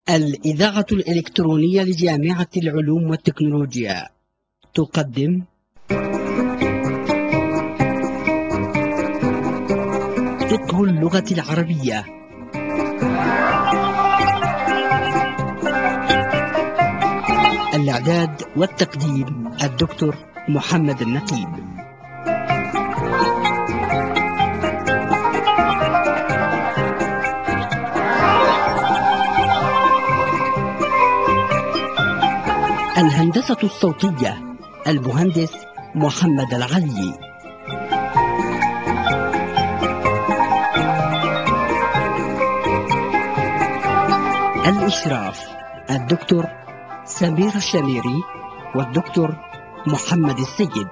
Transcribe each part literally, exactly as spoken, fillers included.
الإذاعة الإلكترونية لجامعة العلوم والتكنولوجيا تقدم فقه اللغة العربية. الإعداد والتقديم الدكتور محمد النقيب. الهندسة الصوتية المهندس محمد العلي. الإشراف الدكتور سمير الشميري والدكتور محمد السيد.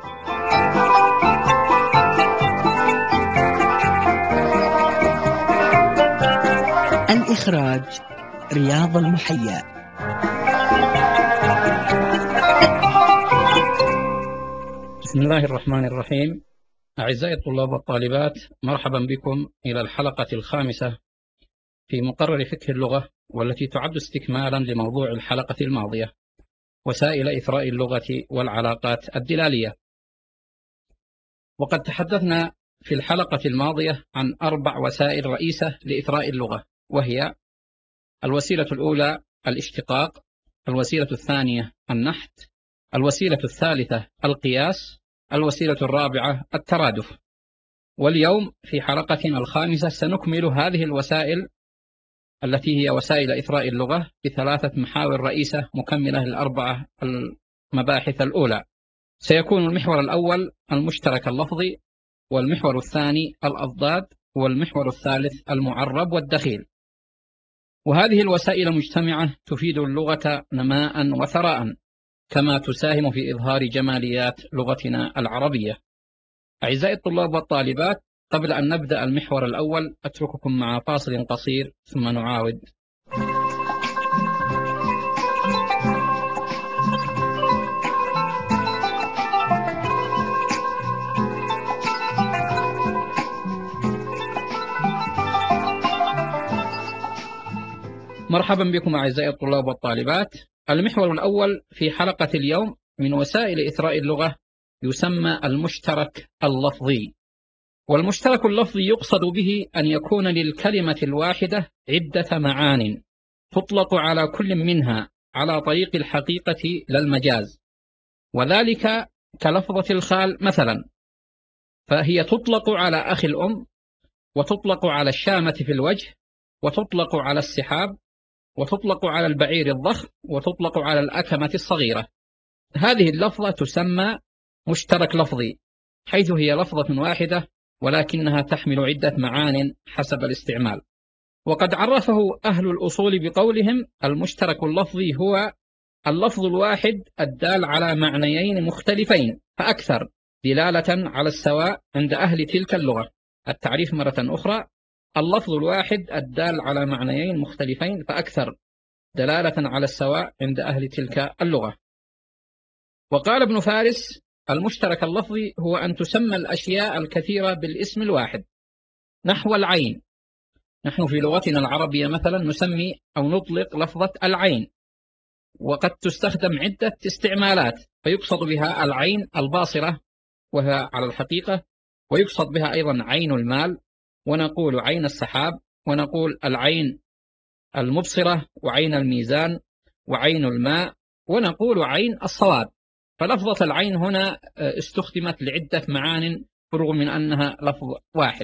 الإخراج رياض المحيا. بسم الله الرحمن الرحيم. أعزائي الطلاب والطالبات، مرحبا بكم إلى الحلقة الخامسة في مقرر فقه اللغة، والتي تعد استكمالا لموضوع الحلقة الماضية، وسائل إثراء اللغة والعلاقات الدلالية. وقد تحدثنا في الحلقة الماضية عن أربع وسائل رئيسة لإثراء اللغة، وهي الوسيلة الأولى الاشتقاق، الوسيلة الثانية النحت، الوسيلة الثالثة القياس، الوسيلة الرابعة الترادف. واليوم في حلقتنا الخامسة سنكمل هذه الوسائل التي هي وسائل إثراء اللغة بثلاثة محاور رئيسة مكملة للأربعة المباحث الأولى. سيكون المحور الأول المشترك اللفظي، والمحور الثاني الأضداد، والمحور الثالث المعرب والدخيل. وهذه الوسائل مجتمعة تفيد اللغة نماء وثراء، كما تساهم في إظهار جماليات لغتنا العربية. أعزائي الطلاب والطالبات، قبل أن نبدأ المحور الأول أترككم مع فاصل قصير ثم نعاود. مرحبا بكم أعزائي الطلاب والطالبات. المحور الأول في حلقة اليوم من وسائل إثراء اللغة يسمى المشترك اللفظي. والمشترك اللفظي يقصد به أن يكون للكلمة الواحدة عدة معان تطلق على كل منها على طريق الحقيقة لا المجاز، وذلك كلفظة الخال مثلا، فهي تطلق على أخي الأم، وتطلق على الشامة في الوجه، وتطلق على السحاب، وتطلق على البعير الضخم، وتطلق على الأكمة الصغيرة. هذه اللفظة تسمى مشترك لفظي، حيث هي لفظة واحدة ولكنها تحمل عدة معان حسب الاستعمال. وقد عرفه أهل الأصول بقولهم: المشترك اللفظي هو اللفظ الواحد الدال على معنيين مختلفين فأكثر دلالة على السواء عند أهل تلك اللغة. التعريف مرة أخرى: اللفظ الواحد الدال على معنيين مختلفين فأكثر دلالة على السواء عند أهل تلك اللغة. وقال ابن فارس: المشترك اللفظي هو أن تسمى الأشياء الكثيرة بالاسم الواحد، نحو العين. نحن في لغتنا العربية مثلا نسمي أو نطلق لفظة العين، وقد تستخدم عدة استعمالات، فيقصد بها العين الباصرة وهي على الحقيقة، ويقصد بها أيضا عين المال، ونقول عين السحاب، ونقول العين المبصرة، وعين الميزان، وعين الماء، ونقول عين الصواب. فلفظة العين هنا استخدمت لعدة معان برغم من أنها لفظ واحد.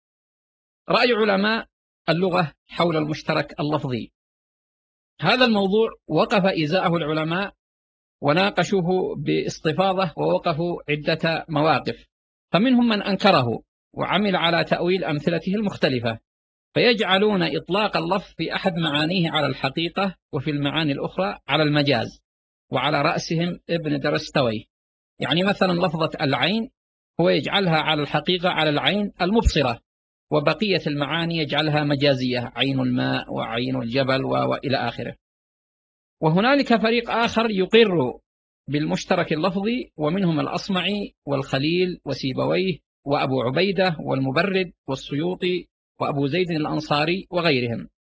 رأي علماء اللغة حول المشترك اللفظي: هذا الموضوع وقف إزاءه العلماء وناقشوه باستفاضة، ووقفوا عدة مواقف، فمنهم من أنكره وعمل على تأويل أمثلته المختلفة، فيجعلون إطلاق اللفظ في أحد معانيه على الحقيقة، وفي المعاني الأخرى على المجاز، وعلى رأسهم ابن درستوي. يعني مثلا لفظة العين هو يجعلها على الحقيقة على العين المبصرة، وبقية المعاني يجعلها مجازية، عين الماء وعين الجبل وإلى آخره. وهنالك فريق آخر يقر بالمشترك اللفظي، ومنهم الأصمعي والخليل وسيبويه وأبو عبيدة والمبرد والسيوطي وأبو زيد الأنصاري وغيرهم.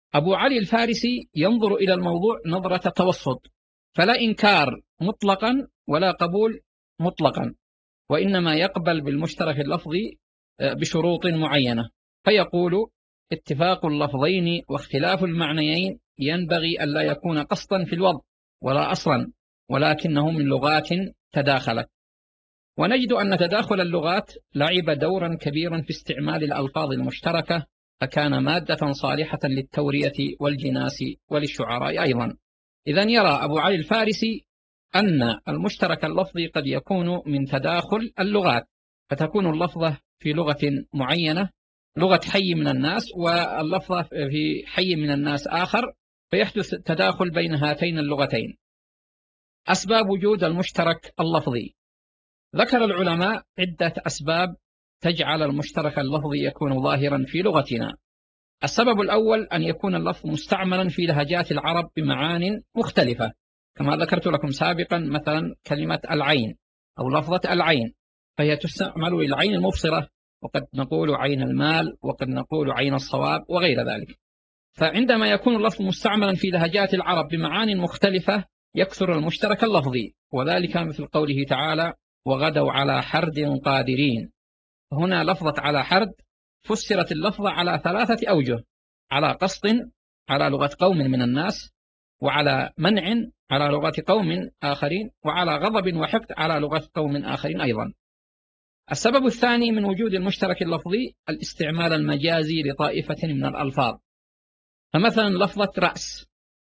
أبو علي الفارسي ينظر إلى الموضوع نظرة توسط، فلا إنكار مطلقا ولا قبول مطلقا، وإنما يقبل بالمشترك اللفظي بشروط معينة، فيقول: اتفاق اللفظين واختلاف المعنيين ينبغي ألا يكون قصدا في الوضع ولا أصلا، ولكنه من لغات تداخلت. ونجد أن تداخل اللغات لعب دورا كبيرا في استعمال الألفاظ المشتركة، فكان مادة صالحة للتورية والجناس وللشعراء أيضا. إذن يرى أبو علي الفارسي أن المشترك اللفظي قد يكون من تداخل اللغات، فتكون اللفظة في لغة معينة لغة حي من الناس، واللفظة في حي من الناس آخر، فيحدث تداخل بين هاتين اللغتين. أسباب وجود المشترك اللفظي: ذكر العلماء عدة أسباب تجعل المشترك اللفظي يكون ظاهرا في لغتنا. السبب الأول أن يكون اللفظ مستعملا في لهجات العرب بمعان مختلفة، كما ذكرت لكم سابقا، مثلا كلمة العين أو لفظة العين، فهي تستعمل للعين المبصرة، وقد نقول عين المال، وقد نقول عين الصواب وغير ذلك. فعندما يكون اللفظ مستعملا في لهجات العرب بمعان مختلفة يكثر المشترك اللفظي، وذلك مثل قوله تعالى: وغدوا على حرد قادرين. هنا لفظة على حرد فسرت اللفظة على ثلاثة أوجه: على قصد على لغة قوم من الناس، وعلى منع على لغة قوم آخرين، وعلى غضب وحقد على لغة قوم آخرين أيضا. السبب الثاني من وجود المشترك اللفظي الاستعمال المجازي لطائفة من الألفاظ، فمثلا لفظة رأس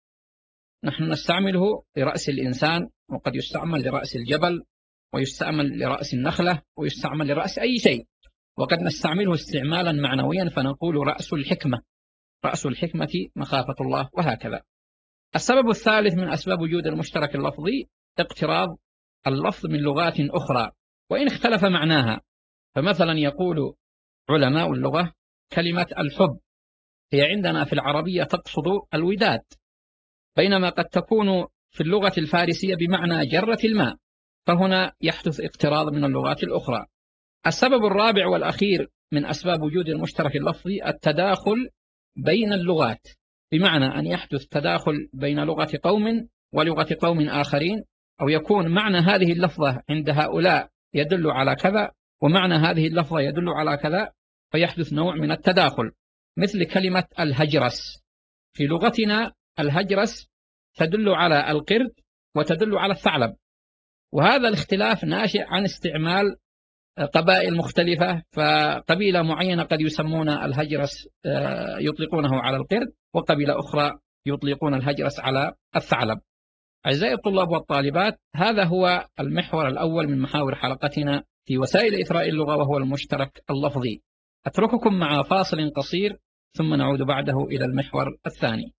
نحن نستعمله لرأس الإنسان، وقد يستعمل لرأس الجبل، ويستعمل لرأس النخلة، ويستعمل لرأس أي شيء، وقد نستعمله استعمالا معنويا فنقول رأس الحكمة، رأس الحكمة مخافة الله، وهكذا. السبب الثالث من أسباب وجود المشترك اللفظي اقتراض اللفظ من لغات أخرى وإن اختلف معناها. فمثلا يقول علماء اللغة كلمة الحب هي عندنا في العربية تقصد الوداد، بينما قد تكون في اللغة الفارسية بمعنى جرة الماء، فهنا يحدث اقتراض من اللغات الأخرى. السبب الرابع والأخير من أسباب وجود المشترك اللفظي التداخل بين اللغات، بمعنى أن يحدث تداخل بين لغة قوم ولغة قوم آخرين، أو يكون معنى هذه اللفظة عند هؤلاء يدل على كذا، ومعنى هذه اللفظة يدل على كذا، فيحدث نوع من التداخل. مثل كلمة الهجرس، في لغتنا الهجرس تدل على القرد وتدل على الثعلب، وهذا الاختلاف ناشئ عن استعمال قبائل مختلفة، فقبيلة معينة قد يسمون الهجرس يطلقونه على القرد، وقبيلة أخرى يطلقون الهجرس على الثعلب. أعزائي الطلاب والطالبات، هذا هو المحور الأول من محاور حلقتنا في وسائل إثراء اللغة، وهو المشترك اللفظي. أترككم مع فاصل قصير ثم نعود بعده إلى المحور الثاني.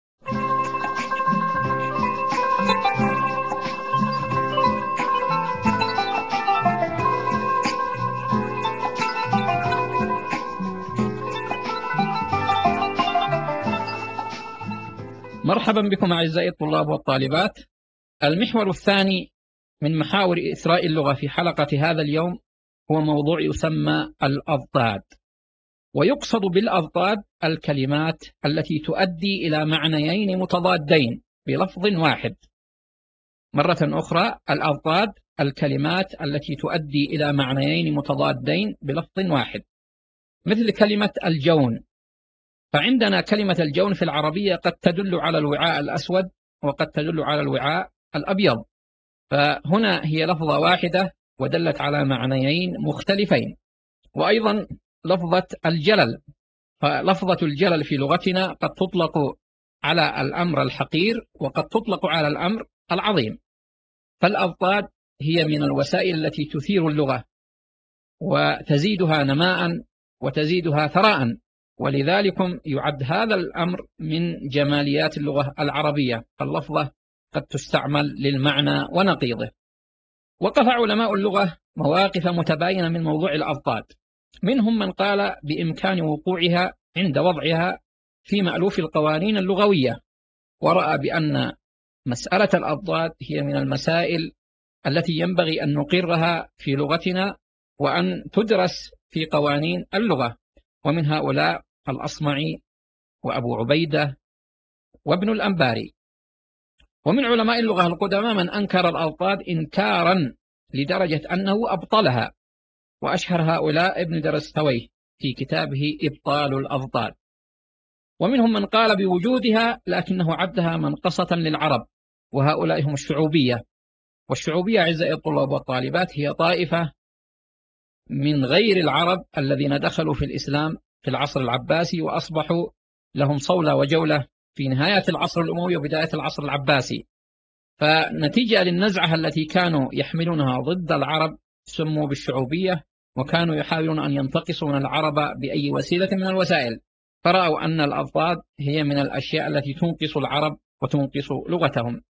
مرحبا بكم أعزائي الطلاب والطالبات. المحور الثاني من محاور إثراء اللغة في حلقة هذا اليوم هو موضوع يسمى الأضداد، ويقصد بالأضداد الكلمات التي تؤدي إلى معنيين متضادين بلفظ واحد. مرة أخرى، الأضداد الكلمات التي تؤدي إلى معنيين متضادين بلفظ واحد، مثل كلمة الجون. فعندنا كلمة الجون في العربية قد تدل على الوعاء الأسود وقد تدل على الوعاء الأبيض، فهنا هي لفظة واحدة ودلت على معنيين مختلفين. وأيضا لفظة الجلل، فلفظة الجلل في لغتنا قد تطلق على الأمر الحقير وقد تطلق على الأمر العظيم. فالأضداد هي من الوسائل التي تثير اللغة وتزيدها نماء وتزيدها ثراء، ولذلك يعد هذا الأمر من جماليات اللغة العربية، اللفظة قد تستعمل للمعنى ونقيضه. وقف علماء اللغة مواقف متباينة من موضوع الأضداد، منهم من قال بإمكان وقوعها عند وضعها في مألوف القوانين اللغوية، ورأى بأن مسألة الأضداد هي من المسائل التي ينبغي أن نقرها في لغتنا وأن تدرس في قوانين اللغة. ومن هؤلاء الأصمعي وأبو عبيدة وابن الأنباري. ومن علماء اللغة القدماء من أنكر الأضداد إنكارا لدرجة أنه أبطلها، وأشهر هؤلاء ابن درستويه في كتابه إبطال الأضداد. ومنهم من قال بوجودها لكنه عدها منقصة للعرب، وهؤلاء هم الشعوبية. والشعوبية أعزائي الطلاب والطالبات هي طائفة من غير العرب الذين دخلوا في الإسلام في العصر العباسي وأصبحوا لهم صولة وجولة في نهاية العصر الأموي وبداية العصر العباسي. فنتيجة للنزعة التي كانوا يحملونها ضد العرب سموا بالشعوبية، وكانوا يحاولون أن ينتقصوا من العرب بأي وسيلة من الوسائل، فرأوا أن الأضداد هي من الأشياء التي تنقص العرب وتنقص لغتهم.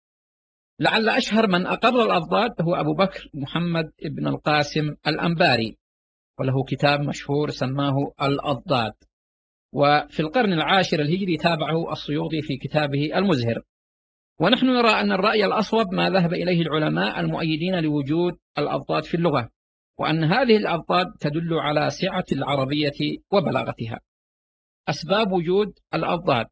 لعل أشهر من أقر الأضداد هو أبو بكر محمد بن القاسم الأنباري، وله كتاب مشهور سماه الأضداد. وفي القرن العاشر الهجري تابعه السيوطي في كتابه المزهر. ونحن نرى أن الرأي الأصوب ما ذهب إليه العلماء المؤيدين لوجود الأضداد في اللغة، وأن هذه الأضداد تدل على سعة العربية وبلاغتها. أسباب وجود الأضداد: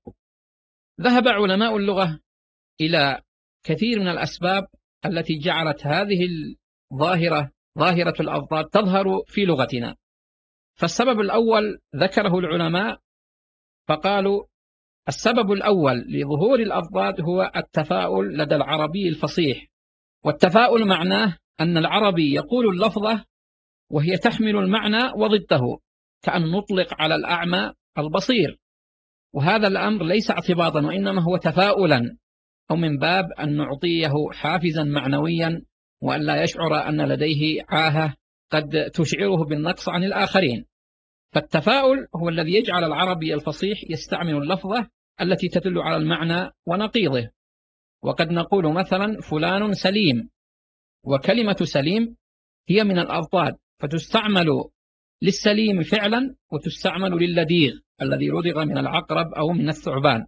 ذهب علماء اللغة إلى كثير من الأسباب التي جعلت هذه الظاهرة ظاهرة الأضداد تظهر في لغتنا. فالسبب الأول ذكره العلماء فقالوا: السبب الأول لظهور الأضداد هو التفاؤل لدى العربي الفصيح. والتفاؤل معناه أن العربي يقول اللفظة وهي تحمل المعنى وضده، كأن نطلق على الأعمى البصير. وهذا الأمر ليس اعتباطا، وإنما هو تفاؤلا، أو من باب أن نعطيه حافزا معنويا، وأن لا يشعر أن لديه عاهة قد تشعره بالنقص عن الآخرين. فالتفاؤل هو الذي يجعل العربي الفصيح يستعمل اللفظة التي تدل على المعنى ونقيضه. وقد نقول مثلا فلان سليم، وكلمة سليم هي من الأضداد، فتستعمل للسليم فعلا وتستعمل للديغ الذي رضغ من العقرب أو من الثعبان.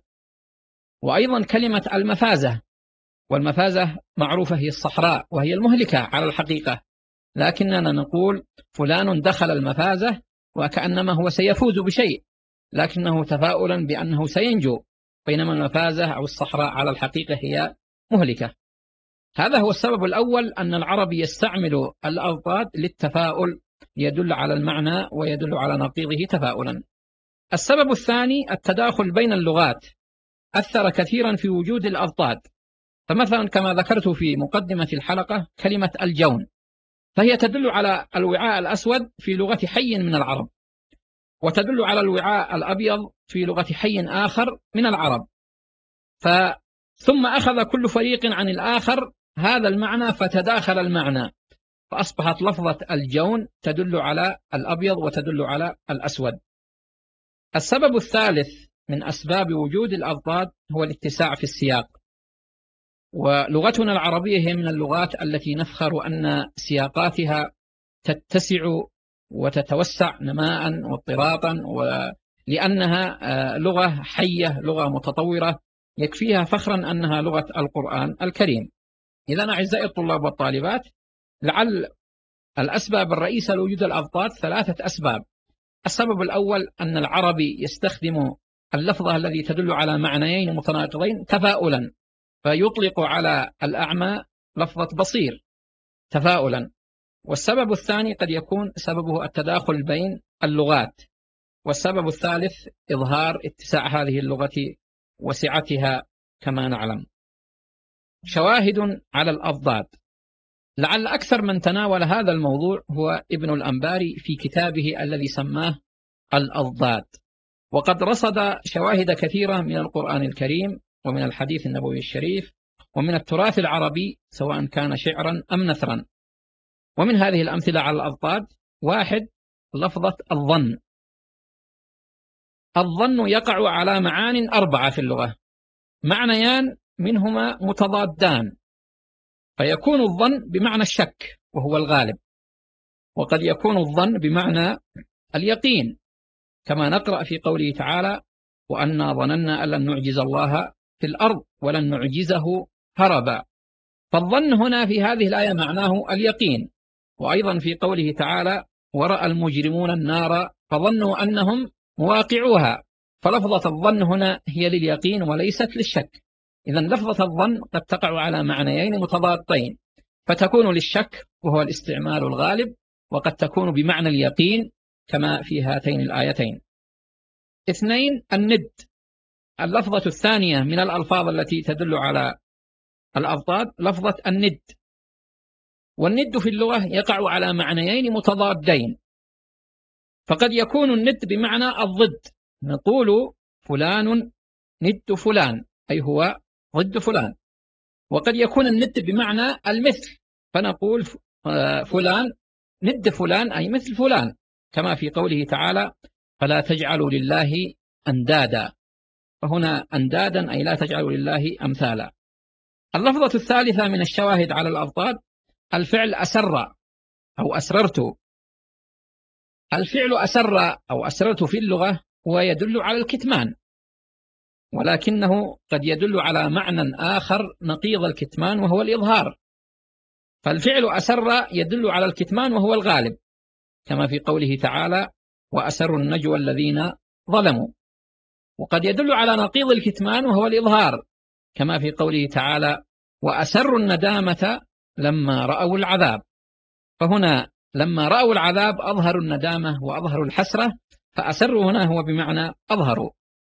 وأيضا كلمة المفازة، والمفازة معروفة هي الصحراء وهي المهلكة على الحقيقة، لكننا نقول فلان دخل المفازة وكأنما هو سيفوز بشيء، لكنه تفاؤلا بأنه سينجو، بينما المفازة أو الصحراء على الحقيقة هي مهلكة. هذا هو السبب الأول، أن العربي يستعمل الأضداد للتفاؤل، يدل على المعنى ويدل على نقيضه تفاؤلا. السبب الثاني التداخل بين اللغات أثر كثيرا في وجود الأضداد. فمثلا كما ذكرت في مقدمة الحلقة كلمة الجون، فهي تدل على الوعاء الأسود في لغة حي من العرب، وتدل على الوعاء الأبيض في لغة حي آخر من العرب. ثم أخذ كل فريق عن الآخر هذا المعنى فتداخل المعنى، فأصبحت لفظة الجون تدل على الأبيض وتدل على الأسود. السبب الثالث من أسباب وجود الأضداد هو الاتساع في السياق. ولغتنا العربية هي من اللغات التي نفخر أن سياقاتها تتسع وتتوسع نماء واضطراطا، ولأنها لغة حية، لغة متطورة، يكفيها فخرا أنها لغة القرآن الكريم. إذن أعزائي الطلاب والطالبات، لعل الأسباب الرئيسة لوجود الأضداد ثلاثة أسباب. السبب الأول أن العربي يستخدم اللفظة التي تدل على معنيين متناقضين تفاؤلا، فيطلق على الأعمى لفظة بصير تفاؤلا. والسبب الثاني قد يكون سببه التداخل بين اللغات. والسبب الثالث إظهار اتساع هذه اللغة وسعتها كما نعلم. شواهد على الأضداد: لعل أكثر من تناول هذا الموضوع هو ابن الأنباري في كتابه الذي سماه الأضداد، وقد رصد شواهد كثيرة من القرآن الكريم ومن الحديث النبوي الشريف ومن التراث العربي سواء كان شعرا أم نثرا. ومن هذه الأمثلة على الأضداد: واحد، لفظة الظن. الظن يقع على معان أربعة في اللغة، معنيان منهما متضادان، فيكون الظن بمعنى الشك وهو الغالب، وقد يكون الظن بمعنى اليقين، كما نقرأ في قوله تعالى: وأنا ظننا أن لن نعجز الله في الأرض ولن نعجزه هربا. فالظن هنا في هذه الآية معناه اليقين. وأيضا في قوله تعالى: ورأى المجرمون النار فظنوا أنهم مواقعوها، فلفظة الظن هنا هي لليقين وليست للشك. إذن لفظة الظن قد تقع على معنيين متضادين، فتكون للشك وهو الاستعمال الغالب، وقد تكون بمعنى اليقين كما في هاتين الآيتين. اثنين، الند. اللفظة الثانية من الألفاظ التي تدل على الأضداد لفظة الند، والند في اللغة يقع على معنيين متضادين، فقد يكون الند بمعنى الضد، نقول فلان ند فلان أي هو ضد فلان، وقد يكون الند بمعنى المثل، فنقول فلان ند فلان أي مثل فلان، كما في قوله تعالى فلا تجعلوا لله أندادا، فهنا أندادا أي لا تجعلوا لله أمثالا. اللفظة الثالثة من الشواهد على الأضداد الفعل أسر أو أسررت. الفعل أسر أو أسررت في اللغة هو يدل على الكتمان، ولكنه قد يدل على معنى آخر نقيض الكتمان وهو الإظهار. فالفعل أسر يدل على الكتمان وهو الغالب، كما في قوله تعالى وأسروا النجوى الذين ظلموا، وقد يدل على نقيض الكتمان وهو الإظهار، كما في قوله تعالى وأسروا الندامة لما رأوا العذاب. فهنا لما رأوا العذاب أظهروا الندامة وأظهروا الحسرة، فأسروا هنا هو بمعنى أظهروا.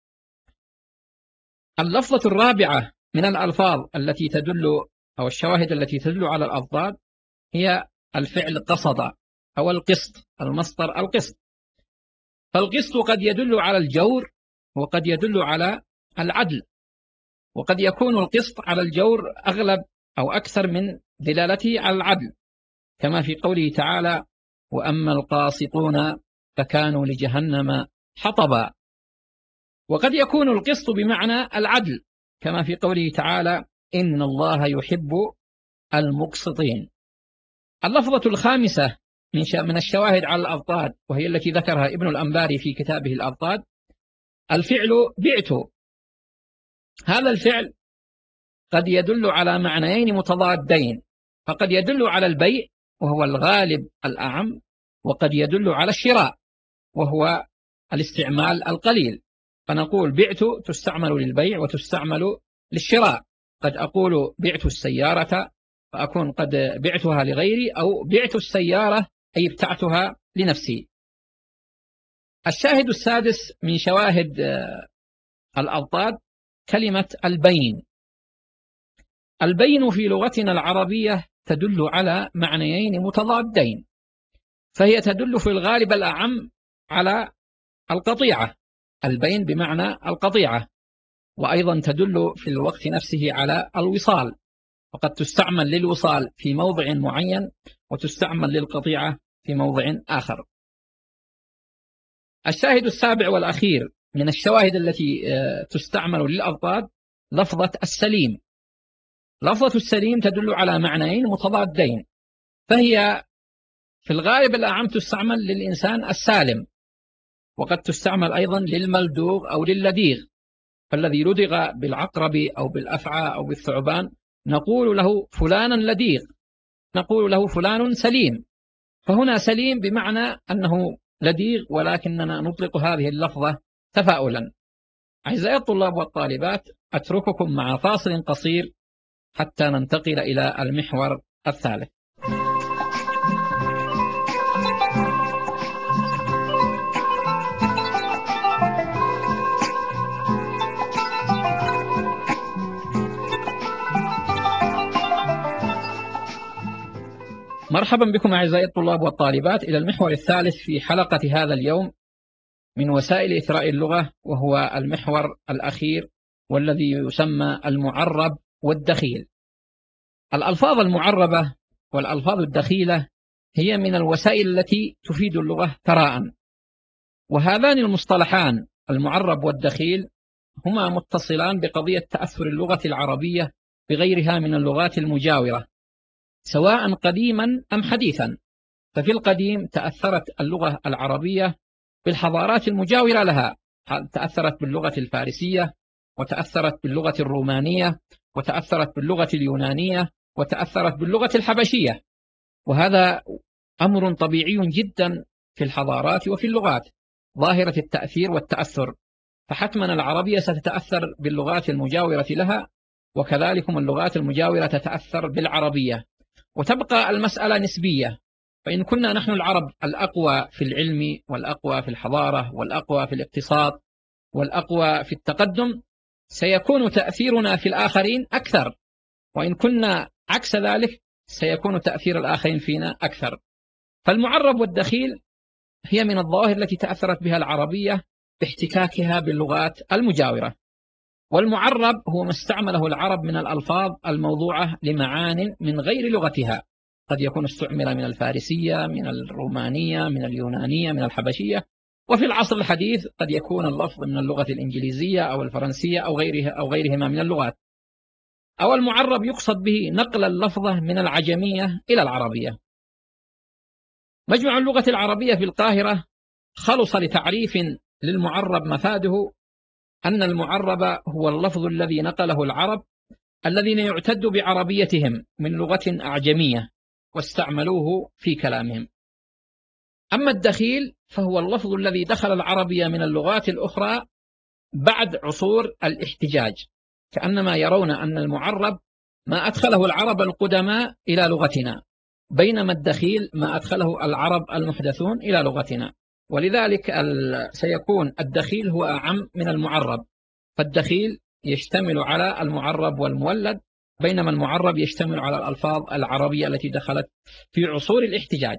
اللفظة الرابعة من الألفاظ التي تدل أو الشواهد التي تدل على الأضداد هي الفعل قصد أو القسط، المصدر القسط. فالقسط قد يدل على الجور وقد يدل على العدل، وقد يكون القسط على الجور أغلب أو أكثر من دلالته على العدل، كما في قوله تعالى وأما القاسطون فكانوا لجهنم حطبا. وقد يكون القسط بمعنى العدل، كما في قوله تعالى إن الله يحب المقسطين. اللفظة الخامسة من الشواهد على الأضداد وهي التي ذكرها ابن الأنباري في كتابه الأضداد الفعل بعت. هذا الفعل قد يدل على معنيين متضادين، فقد يدل على البيع وهو الغالب الأعم، وقد يدل على الشراء وهو الاستعمال القليل. فنقول بعت تستعمل للبيع وتستعمل للشراء، قد أقول بعت السيارة فأكون قد بعتها لغيري، أو بعت السيارة أي ابتعتها لنفسي. الشاهد السادس من شواهد الأضداد كلمة البين. البين في لغتنا العربية تدل على معنيين متضادين، فهي تدل في الغالب الأعم على القطيعة، البين بمعنى القطيعة، وأيضا تدل في الوقت نفسه على الوصال، وقد تستعمل للوصال في موضع معين وتستعمل للقطيعة في موضع آخر. الشاهد السابع والأخير من الشواهد التي تستعمل للأضداد لفظة السليم. لفظة السليم تدل على معنيين متضادين، فهي في الغالب الأعم تستعمل للإنسان السالم، وقد تستعمل أيضا للملدوغ أو للديغ، فالذي لدغ بالعقرب أو بالأفعى أو بالثعبان نقول له فلانا لديغ، نقول له فلان سليم. فهنا سليم بمعنى أنه لديغ، ولكننا نطلق هذه اللفظة تفاؤلا. أعزائي الطلاب والطالبات، أترككم مع فاصل قصير حتى ننتقل إلى المحور الثالث. مرحبا بكم أعزائي الطلاب والطالبات إلى المحور الثالث في حلقة هذا اليوم من وسائل إثراء اللغة، وهو المحور الأخير والذي يسمى المعرب والدخيل. الألفاظ المعربة والألفاظ الدخيلة هي من الوسائل التي تفيد اللغة ثراء، وهذان المصطلحان المعرب والدخيل هما متصلان بقضية تأثر اللغة العربية بغيرها من اللغات المجاورة سواء قديما أم حديثا. ففي القديم تأثرت اللغة العربية بالحضارات المجاورة لها، تأثرت باللغة الفارسية، وتأثرت باللغة الرومانية، وتأثرت باللغة اليونانية، وتأثرت باللغة الحبشية، وهذا أمر طبيعي جدا في الحضارات وفي اللغات، ظاهرة التأثير والتأثر. فحتما العربية ستتأثر باللغات المجاورة لها، وكذلك اللغات المجاورة تتأثر بالعربية، وتبقى المسألة نسبية. فإن كنا نحن العرب الأقوى في العلم والأقوى في الحضارة والأقوى في الاقتصاد والأقوى في التقدم، سيكون تأثيرنا في الآخرين أكثر، وإن كنا عكس ذلك سيكون تأثير الآخرين فينا أكثر. فالمعرب والدخيل هي من الظواهر التي تأثرت بها العربية باحتكاكها باللغات المجاورة. والمعرب هو ما استعمله العرب من الألفاظ الموضوعة لمعان من غير لغتها، قد يكون استعمل من الفارسية، من الرومانية، من اليونانية، من الحبشية، وفي العصر الحديث قد يكون اللفظ من اللغة الإنجليزية أو الفرنسية أو غيرها أو غيرهما من اللغات. أو المعرب يقصد به نقل اللفظة من العجمية إلى العربية. مجمع اللغة العربية في القاهرة خلص لتعريف للمعرب مفاده أن المعرب هو اللفظ الذي نقله العرب الذين يعتد بعربيتهم من لغة أعجمية واستعملوه في كلامهم. أما الدخيل فهو اللفظ الذي دخل العربية من اللغات الأخرى بعد عصور الاحتجاج، كأنما يرون أن المعرب ما أدخله العرب القدماء إلى لغتنا، بينما الدخيل ما أدخله العرب المحدثون إلى لغتنا. ولذلك سيكون الدخيل هو أعم من المعرب، فالدخيل يشتمل على المعرب والمولد، بينما المعرب يشتمل على الألفاظ العربية التي دخلت في عصور الاحتجاج.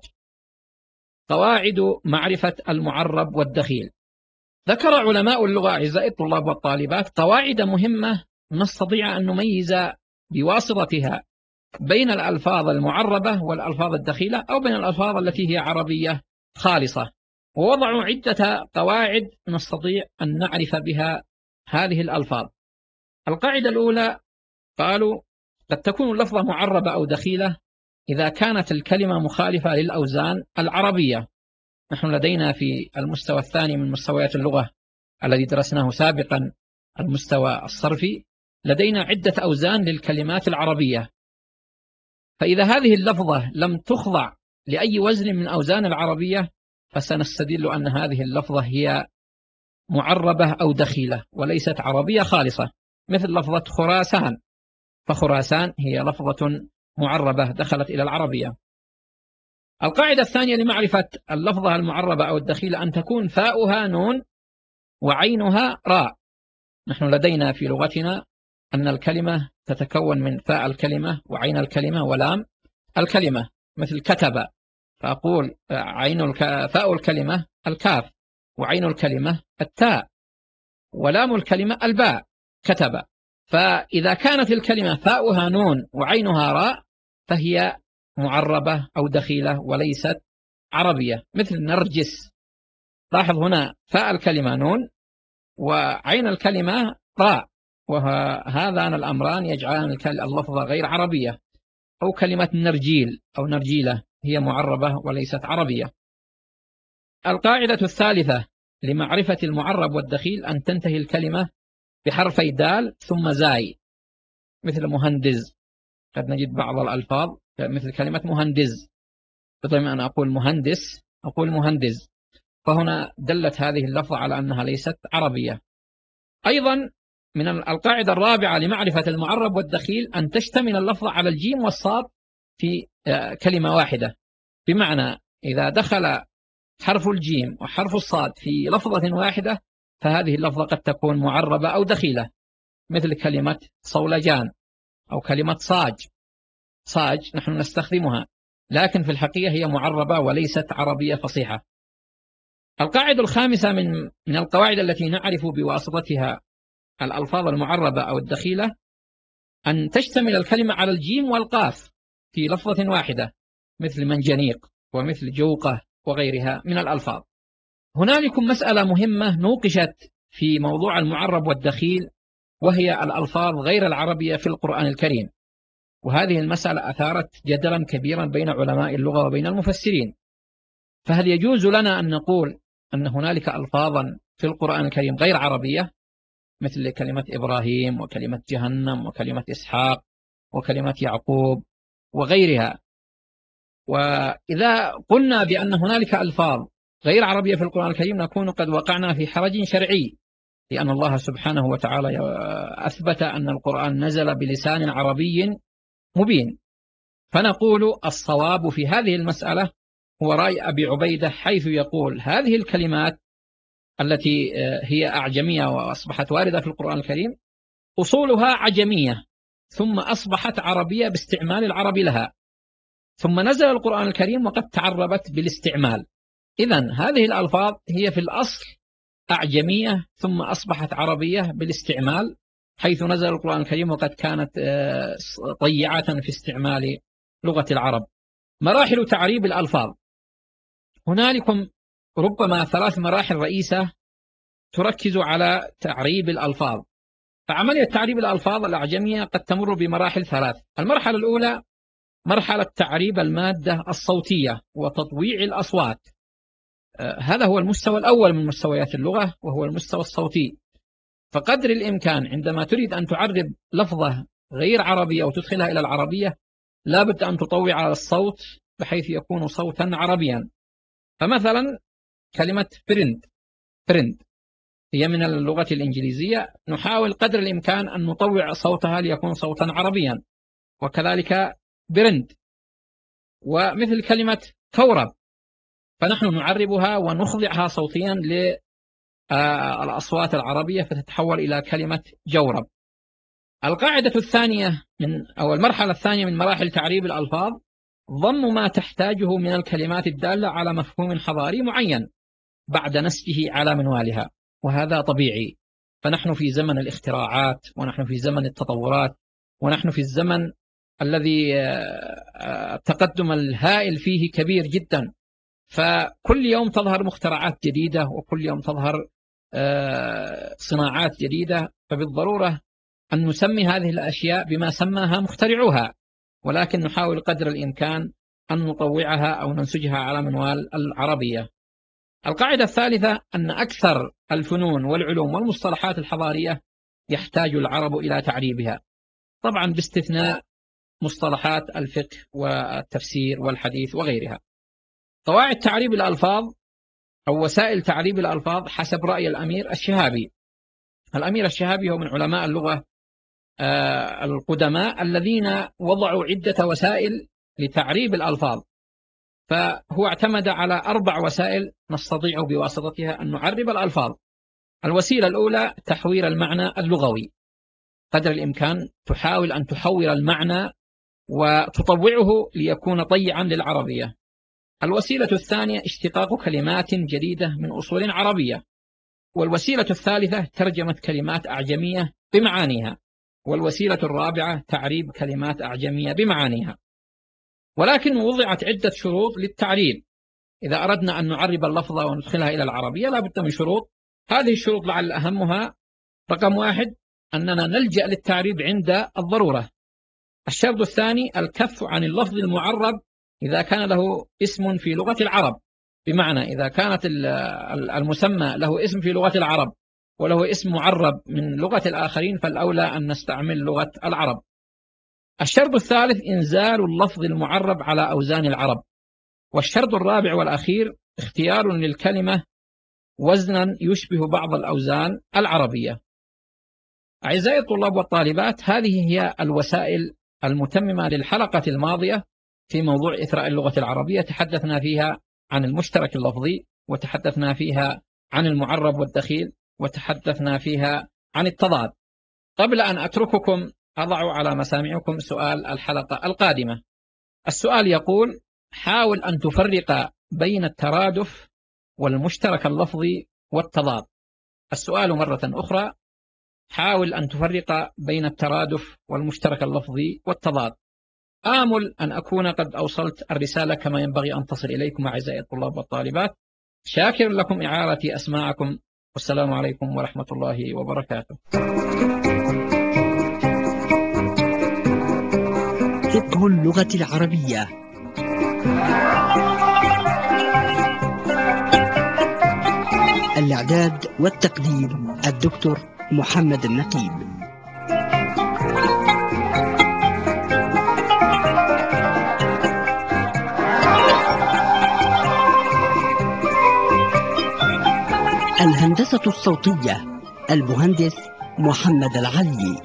قواعد معرفة المعرب والدخيل. ذكر علماء اللغة أعزائي الطلاب والطالبات قواعد مهمة نستطيع أن نميز بواسطتها بين الألفاظ المعربة والألفاظ الدخيلة، أو بين الألفاظ التي هي عربية خالصة. ووضعوا عدة قواعد نستطيع أن نعرف بها هذه الألفاظ. القاعدة الأولى قالوا قد تكون اللفظة معربة أو دخيلة إذا كانت الكلمة مخالفة للأوزان العربية. نحن لدينا في المستوى الثاني من مستويات اللغة الذي درسناه سابقا، المستوى الصرفي، لدينا عدة أوزان للكلمات العربية. فإذا هذه اللفظة لم تخضع لأي وزن من أوزان العربية فسنستدل أن هذه اللفظة هي معربة أو دخيلة وليست عربية خالصة، مثل لفظة خراسان، فخراسان هي لفظة معربة دخلت إلى العربية. القاعدة الثانية لمعرفة اللفظة المعربة أو الدخيلة أن تكون فاؤها نون وعينها راء. نحن لدينا في لغتنا أن الكلمة تتكون من فاء الكلمة وعين الكلمة ولام الكلمة، مثل كتب، فأقول عين الك... فاء الكلمة الكاف، وعين الكلمة التاء، ولام الكلمة الباء، كتب. فإذا كانت الكلمة فاؤها نون وعينها راء فهي معربة أو دخيلة وليست عربية، مثل نرجس. لاحظ هنا فاء الكلمة نون وعين الكلمة راء، وهذان الأمران يجعلان اللفظة غير عربية. أو كلمة نرجيل أو نرجيلة هي معربة وليست عربية. القاعدة الثالثة لمعرفة المعرب والدخيل أن تنتهي الكلمة بحرفي دال ثم زاي، مثل مهندز. قد نجد بعض الألفاظ مثل كلمة مهندز، بدل ما أنا أقول مهندس أقول مهندز، فهنا دلت هذه اللفظة على أنها ليست عربية. أيضا من القاعدة الرابعة لمعرفة المعرب والدخيل أن تشتمل اللفظة على الجيم والصاد في كلمة واحدة، بمعنى إذا دخل حرف الجيم وحرف الصاد في لفظة واحدة فهذه اللفظة قد تكون معربة أو دخيلة، مثل كلمة صولجان أو كلمة صاج. صاج نحن نستخدمها لكن في الحقيقة هي معربة وليست عربية فصيحة. القاعدة الخامسة من من القواعد التي نعرف بواسطتها الألفاظ المعربة أو الدخيلة أن تشتمل الكلمة على الجيم والقاف في لفظة واحدة، مثل منجنيق ومثل جوقة وغيرها من الألفاظ. هنالكم مسألة مهمة نوقشت في موضوع المعرب والدخيل، وهي الألفاظ غير العربية في القرآن الكريم، وهذه المسألة أثارت جدلا كبيرا بين علماء اللغة وبين المفسرين. فهل يجوز لنا أن نقول أن هنالك ألفاظا في القرآن الكريم غير عربية، مثل كلمة إبراهيم وكلمة جهنم وكلمة إسحاق وكلمة يعقوب وغيرها؟ وإذا قلنا بأن هنالك ألفاظ غير عربية في القرآن الكريم نكون قد وقعنا في حرج شرعي، لأن الله سبحانه وتعالى أثبت أن القرآن نزل بلسان عربي مبين. فنقول الصواب في هذه المسألة هو رأي أبي عبيدة، حيث يقول هذه الكلمات التي هي أعجمية وأصبحت واردة في القرآن الكريم أصولها عجمية، ثم أصبحت عربية باستعمال العرب لها، ثم نزل القرآن الكريم وقد تعربت بالاستعمال. إذن هذه الألفاظ هي في الأصل أعجمية ثم أصبحت عربية بالاستعمال، حيث نزل القرآن الكريم وقد كانت طيعة في استعمال لغة العرب. مراحل تعريب الألفاظ، هنالكم ربما ثلاث مراحل رئيسة تركز على تعريب الألفاظ. فعملية تعريب الألفاظ الأعجمية قد تمر بمراحل ثلاث. المرحلة الأولى مرحلة تعريب المادة الصوتية وتطويع الأصوات، آه هذا هو المستوى الأول من مستويات اللغة، وهو المستوى الصوتي. فقدر الإمكان عندما تريد أن تعرب لفظة غير عربية وتدخلها إلى العربية لا بد أن تطوع على الصوت بحيث يكون صوتا عربيا. فمثلا كلمة فريند فريند هي من اللغة الإنجليزية، نحاول قدر الإمكان أن نطوع صوتها ليكون صوتا عربيا. وكذلك برند، ومثل كلمة كورب، فنحن نعربها ونخضعها صوتيا للأصوات العربية فتتحول إلى كلمة جورب. القاعدة الثانية من أو المرحلة الثانية من مراحل تعريب الألفاظ ضم ما تحتاجه من الكلمات الدالة على مفهوم حضاري معين بعد نسجه على منوالها، وهذا طبيعي. فنحن في زمن الاختراعات، ونحن في زمن التطورات، ونحن في الزمن الذي التقدم الهائل فيه كبير جدا. فكل يوم تظهر مخترعات جديدة، وكل يوم تظهر صناعات جديدة، فبالضرورة أن نسمي هذه الأشياء بما سماها مخترعوها، ولكن نحاول قدر الإمكان أن نطوعها أو ننسجها على منوال العربية. القاعدة الثالثة أن أكثر الفنون والعلوم والمصطلحات الحضارية يحتاج العرب إلى تعريبها، طبعا باستثناء مصطلحات الفقه والتفسير والحديث وغيرها. قواعد تعريب الألفاظ أو وسائل تعريب الألفاظ حسب رأي الأمير الشهابي. الأمير الشهابي هو من علماء اللغة القدماء الذين وضعوا عدة وسائل لتعريب الألفاظ، فهو اعتمد على أربع وسائل نستطيع بواسطتها أن نعرب الألفاظ. الوسيلة الأولى تحوير المعنى اللغوي، قدر الإمكان تحاول أن تحور المعنى وتطوعه ليكون طيعا للعربية. الوسيلة الثانية اشتقاق كلمات جديدة من أصول عربية. والوسيلة الثالثة ترجمة كلمات أعجمية بمعانيها. والوسيلة الرابعة تعريب كلمات أعجمية بمعانيها. ولكن وضعت عدة شروط للتعريب. إذا أردنا أن نعرب اللفظة وندخلها إلى العربية لا بد من شروط. هذه الشروط لعل أهمها: رقم واحد أننا نلجأ للتعريب عند الضرورة. الشرط الثاني الكف عن اللفظ المعرب إذا كان له اسم في لغة العرب، بمعنى إذا كانت المسمى له اسم في لغة العرب وله اسم معرب من لغة الآخرين فالأولى أن نستعمل لغة العرب. الشرط الثالث إنزال اللفظ المعرب على أوزان العرب. والشرط الرابع والأخير اختيار للكلمة وزنا يشبه بعض الأوزان العربية. أعزائي الطلاب والطالبات، هذه هي الوسائل المتممة للحلقة الماضية في موضوع إثراء اللغة العربية. تحدثنا فيها عن المشترك اللفظي، وتحدثنا فيها عن المعرب والدخيل، وتحدثنا فيها عن التضاد. قبل أن أترككم أضع على مسامعكم سؤال الحلقة القادمة. السؤال يقول: حاول أن تفرق بين الترادف والمشترك اللفظي والتضاد. السؤال مرة أخرى: حاول أن تفرق بين الترادف والمشترك اللفظي والتضاد. آمل أن أكون قد أوصلت الرسالة كما ينبغي أن تصل إليكم أعزائي الطلاب والطالبات. شاكر لكم إعارتي أسماعكم، والسلام عليكم ورحمة الله وبركاته. فقه اللغة العربية. الإعداد والتقديم الدكتور محمد النقيب. الهندسة الصوتية المهندس محمد العلي.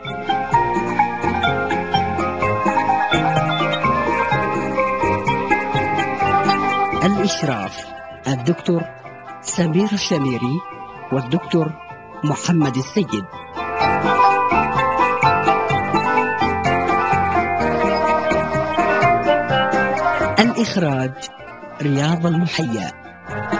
الإشراف الدكتور سمير الشميري والدكتور محمد السيد. الإخراج رياض المحيا.